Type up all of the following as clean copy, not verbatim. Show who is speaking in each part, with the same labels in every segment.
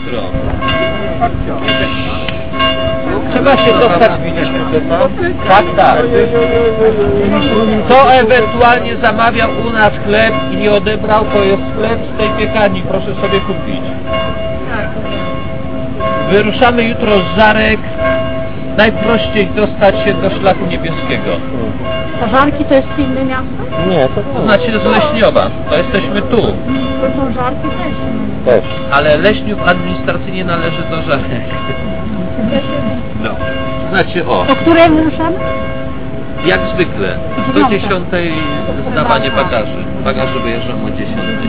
Speaker 1: jutro.
Speaker 2: Trzeba się dostać. Tak, tak. Kto ewentualnie zamawiał u nas chleb i nie odebrał, to jest chleb z tej piekarni. Proszę sobie kupić. Wyruszamy jutro z Żarek. Najprościej dostać się do Szlaku Niebieskiego.
Speaker 3: A Żarki to jest inne miasto?
Speaker 4: Nie,
Speaker 1: No.
Speaker 2: To znaczy z Leśniowa. To jesteśmy tu.
Speaker 3: To są Żarki też.
Speaker 4: też.
Speaker 2: Ale Leśniów administracyjnie należy do Żarek. No. Znaczy o,
Speaker 3: O której wyruszamy?
Speaker 2: jak zwykle, do 10 zdawanie bagaży. Bagaże wyjeżdżam o 10.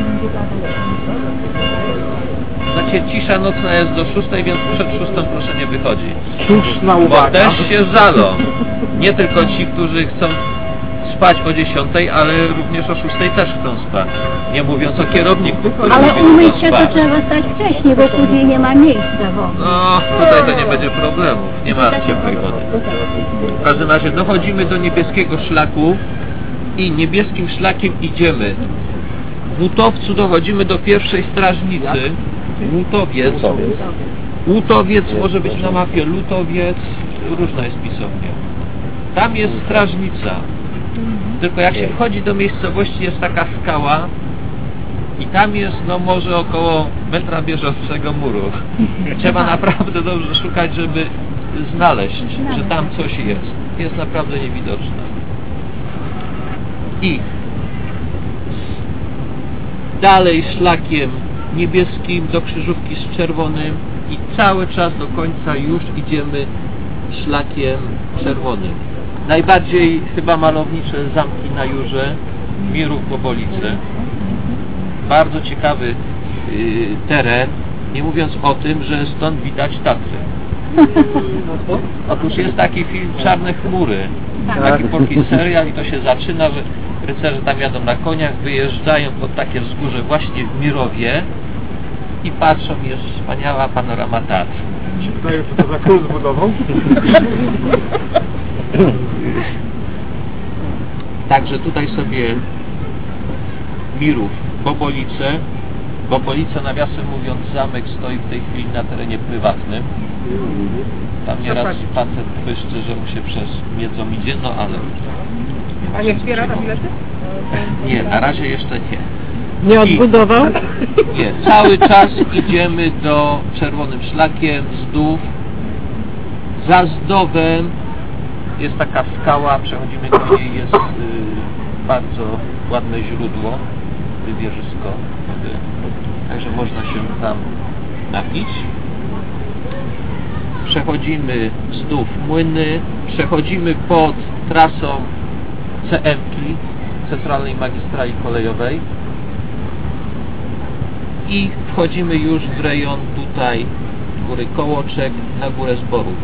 Speaker 2: Znaczy cisza nocna jest do 6, więc przed 6 proszę nie wychodzić.
Speaker 4: Słuszna
Speaker 2: Bo
Speaker 4: uwaga.
Speaker 2: też się żalą. Nie tylko ci, którzy chcą spać o 10, ale również o 6 też chcą spać. Nie mówiąc o kierowniku, który
Speaker 3: Ale
Speaker 2: lubi
Speaker 3: umyć
Speaker 2: długo
Speaker 3: się to
Speaker 2: spać.
Speaker 3: trzeba stać wcześniej, bo później nie ma miejsca w ogóle.
Speaker 2: No, tutaj to nie będzie problemów. Nie ma ciepłej wody. W każdym razie dochodzimy do Niebieskiego Szlaku i Niebieskim Szlakiem idziemy. W Łutowcu dochodzimy do pierwszej strażnicy. Łutowiec. Łutowiec może być na mapie Lutowiec. Różna jest pisownia. Tam jest strażnica. Tylko jak się wchodzi do miejscowości, jest taka skała i tam jest no może około metra bieżącego muru. Trzeba naprawdę dobrze szukać, żeby znaleźć, że tam coś jest. Jest naprawdę niewidoczna. I dalej szlakiem niebieskim do krzyżówki z czerwonym i cały czas do końca już idziemy szlakiem czerwonym. Najbardziej chyba malownicze zamki na Jurze, Mirów Bobolice. Bardzo ciekawy teren, nie mówiąc o tym, że stąd widać Tatry. Otóż jest taki film Czarne chmury, taki polski serial i to się zaczyna, że rycerze tam jadą na koniach, wyjeżdżają pod takie wzgórze właśnie w Mirowie i patrzą, jest wspaniała panorama Tatr.
Speaker 4: Się wydaje, że to za król zbudował.
Speaker 2: Także tutaj sobie Mirów, Bobolice. Bobolice, nawiasem mówiąc, zamek stoi w tej chwili na terenie prywatnym. Tam nieraz facet pyszczy, że mu się przez miedzą idzie, no ale...
Speaker 5: A nie wspiera tam bilety?
Speaker 2: Nie, na razie jeszcze nie.
Speaker 5: Nie odbudował?
Speaker 2: Nie, cały czas idziemy do Czerwonym Szlakiem, Zdów. Za Zdowem jest taka skała, przechodzimy do niej, jest bardzo ładne źródło, wywierzysko, także można się tam napić. Przechodzimy Zdów Młyny, przechodzimy pod trasą CM-ki, Centralnej Magistrali Kolejowej i wchodzimy już w rejon tutaj Góry Kołoczek na Górę Zborów.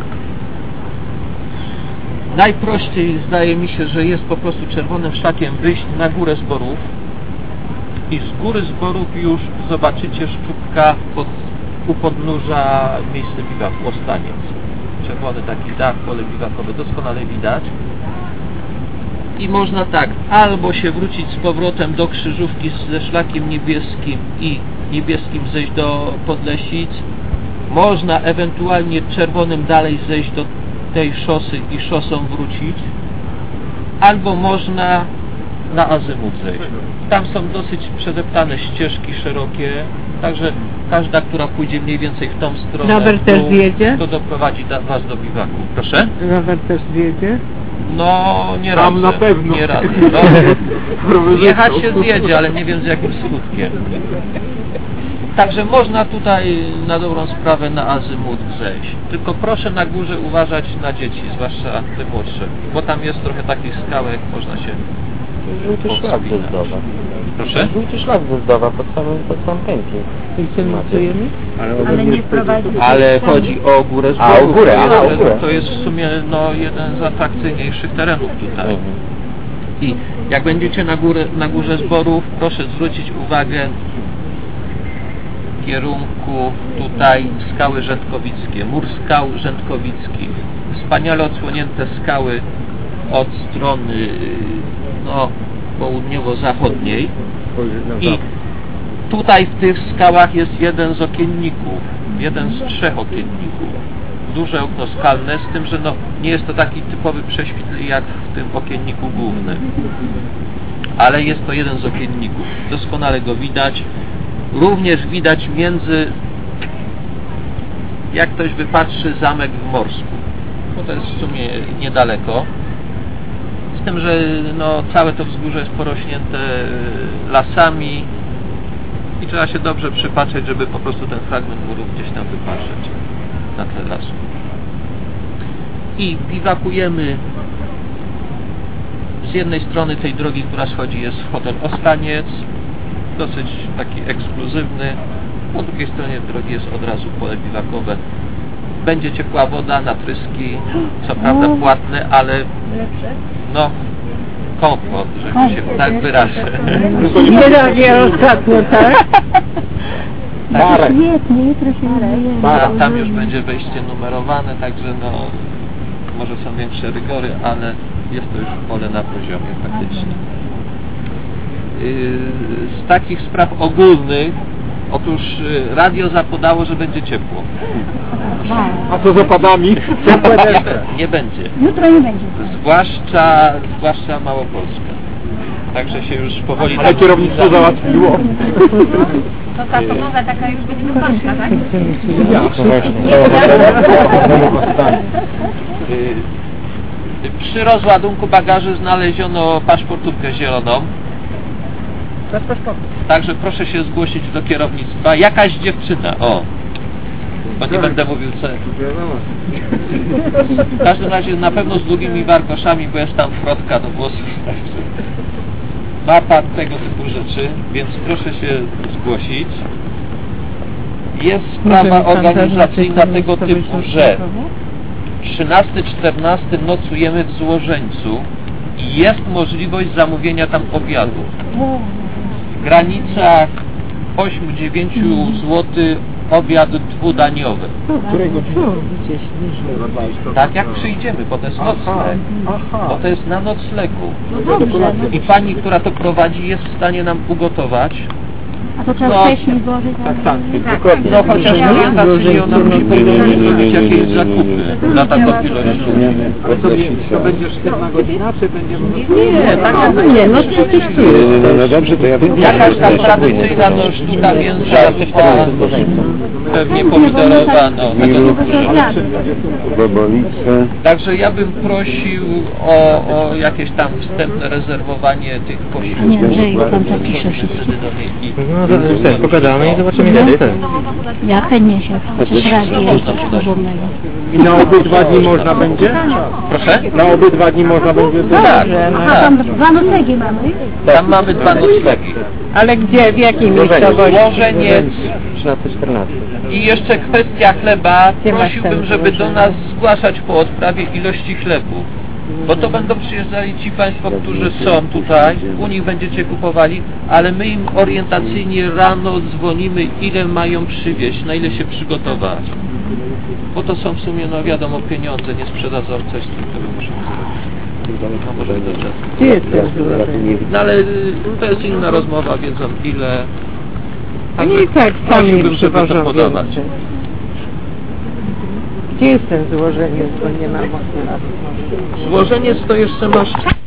Speaker 2: Najprościej zdaje mi się, że jest po prostu Czerwonym Szlakiem wyjść na Górę Zborów i z Góry Zborów już zobaczycie Szczupka u podnóża miejsce biwaku, Ostaniec. Czerwony taki dach, pole biwakowe doskonale widać. I można tak, albo się wrócić z powrotem do krzyżówki ze Szlakiem Niebieskim i Niebieskim zejść do Podlesic. Można ewentualnie czerwonym dalej zejść do tej szosy i szosą wrócić. Albo można na azymut zejść. Tam są dosyć przedeptane ścieżki szerokie, także każda, która pójdzie mniej więcej w tą stronę,
Speaker 5: Robert też zjedzie?
Speaker 2: to doprowadzi Was do biwaku. Proszę?
Speaker 5: Robert też zjedzie?
Speaker 2: No, nie
Speaker 4: Tam
Speaker 2: radzę.
Speaker 4: na pewno.
Speaker 2: Nie radzę. No, jechać się zjedzie, ale nie wiem z jakim skutkiem. Także można tutaj na dobrą sprawę na azymut zejść. Tylko proszę na górze uważać na dzieci, zwłaszcza te młodsze, bo tam jest trochę takich skałek, można się
Speaker 4: Żółty szlak ze Zdowa.
Speaker 2: Proszę?
Speaker 4: Żółty szlak ze Zdowa, pod sam kępie.
Speaker 3: Ale nie prowadzi.
Speaker 2: Ale chodzi o Górę
Speaker 4: A, o
Speaker 2: Zborów.
Speaker 4: górę,
Speaker 2: To
Speaker 4: o górę.
Speaker 2: to jest w sumie no, jeden z atrakcyjniejszych terenów tutaj. I jak będziecie na Górze Zborów, proszę zwrócić uwagę w kierunku tutaj Skały Rzędkowickie, mur skał Rzędkowickich. Wspaniale odsłonięte skały od strony no, południowo-zachodniej. I tutaj w tych skałach jest jeden z okienników. jeden z 3 okienników. Duże okno skalne, z tym, że no, nie jest to taki typowy prześwit jak w tym okienniku głównym. Ale jest to jeden z okienników. Doskonale go widać. Również widać jak ktoś wypatrzy zamek w Morsku. Bo to jest w sumie niedaleko. Z tym, że no, całe to wzgórze jest porośnięte lasami i trzeba się dobrze przypatrzeć, żeby po prostu ten fragment murów gdzieś tam wypatrzeć na tle lasu. I biwakujemy z jednej strony tej drogi, która schodzi, jest hotel Ostaniec, dosyć taki ekskluzywny. Po drugiej stronie drogi jest od razu pole biwakowe. Będzie ciepła woda, natryski, co prawda płatne, ale no komfort, że się tak wyrażę.
Speaker 5: Nie ostatnio, tak?
Speaker 3: Świetnie, jutro się
Speaker 2: Tam już będzie wejście numerowane, także no może są większe rygory, ale jest to już pole na poziomie faktycznie. Z takich spraw ogólnych, otóż radio zapodało, że będzie ciepło.
Speaker 4: A co z opadami?
Speaker 2: Nie będzie.
Speaker 3: Jutro nie będzie.
Speaker 2: Zwłaszcza Małopolska. Także się już powoli...
Speaker 4: Ale kierownictwo załatwiło.
Speaker 3: To ta pogoda taka już będzie pańska, tak?
Speaker 2: Przy rozładunku bagaży znaleziono paszportówkę zieloną. Także proszę się zgłosić do kierownictwa. Jakaś dziewczyna, bo nie będę mówił co. W każdym razie na pewno z długimi warkoszami, bo jest tam frotka do włosów. Ma pan tego typu rzeczy, więc proszę się zgłosić. Jest sprawa organizacyjna tego typu, że 13-14 nocujemy w Złożeńcu i jest możliwość zamówienia tam obiadu. W granicach 8-9 zł obiad dwudaniowy. Tak jak przyjdziemy, bo to jest nocleg. Bo to jest na noclegu. I pani, która to prowadzi, jest w stanie nam ugotować.
Speaker 3: A to trzeba wcześniej złożyć?
Speaker 4: Tak.
Speaker 2: No chociaż orientacyjnie ona musi powiedzieć jakieś zakupy na taką ilość.
Speaker 4: Ale to będzie sztywna godzina, czy będziemy...
Speaker 2: Nie, tak jak
Speaker 5: Nie, no przecież
Speaker 4: No dobrze, to ja wiem.
Speaker 2: jakaś tam tradycyjna sztuka mięsa, pewnie pomidorowa, no tego typu rzeczy. Także ja bym prosił o jakieś tam wstępne rezerwowanie tych posiłków.
Speaker 3: Nie, że już tam zapiszę wszystko.
Speaker 4: No pogadamy i zobaczymy ile jest.
Speaker 3: Ja chętnie się chociaż raz jeszcze porządnego.
Speaker 4: I na obydwa dni można będzie?
Speaker 2: Proszę?
Speaker 4: Na obydwa dni można będzie?
Speaker 2: Tak,
Speaker 3: A tam 2 noclegi mamy?
Speaker 2: tam mamy 2 noclegi.
Speaker 5: Ale gdzie, w jakiej miejscowości?
Speaker 2: Złożeniec
Speaker 4: 13-14.
Speaker 2: i jeszcze kwestia chleba.
Speaker 5: Gdzie masz
Speaker 2: Prosiłbym,
Speaker 5: ten
Speaker 2: żeby do
Speaker 5: złożeniec?
Speaker 2: nas zgłaszać po odprawie ilości chlebu. Bo to będą przyjeżdżali ci Państwo, którzy są tutaj, u nich będziecie kupowali, ale my im orientacyjnie rano dzwonimy, ile mają przywieźć, na ile się przygotować. Bo to są w sumie, no wiadomo, pieniądze, nie sprzedadzą coś, tylko muszą zrobić. No może do czasu.
Speaker 5: Gdzie jest ten złożenie?
Speaker 2: No ale to jest inna rozmowa, wiedzą ile.
Speaker 5: Oni i tak sami
Speaker 2: prosiłbym, żeby to
Speaker 5: przywożą
Speaker 2: podawać.
Speaker 5: więcej. Gdzie jest ten złożenie, bo nie mam.
Speaker 2: Złożenie to jeszcze masz